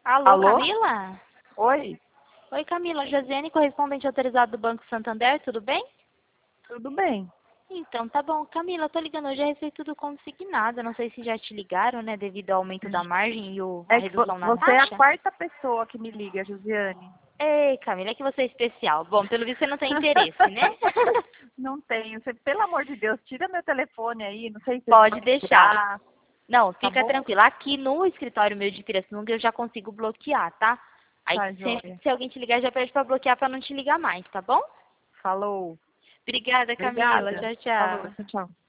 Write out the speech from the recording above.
Alô, Alô? Camila? Oi, Oi, Camila. Josiane, correspondente autorizado do Banco Santander, tudo bem? tudo bem? Então, tá bom. Camila, eu tô ligando hoje a respeito do consignado. Não sei se já te ligaram, né, devido ao aumento da margem e a É que redução na você é a taxa. quarta pessoa que me liga, Josiane. Ei, Camila, é que você é especial. Bom, pelo visto você não tem interesse, né? Não tenho. Você, pelo amor de Deus, tira meu telefone aí. Não sei se você Pode pode deixar. tirar, Não, tá fica bom? tranquila. Aqui no escritório meu de Pirassununga eu já consigo bloquear, tá? Aí Tá, sempre joia. se alguém te ligar, já pede pra bloquear pra não te ligar mais, tá bom? Falou. Obrigada, Camila. Obrigada. Tchau, Falou, tchau. tchau, tchau.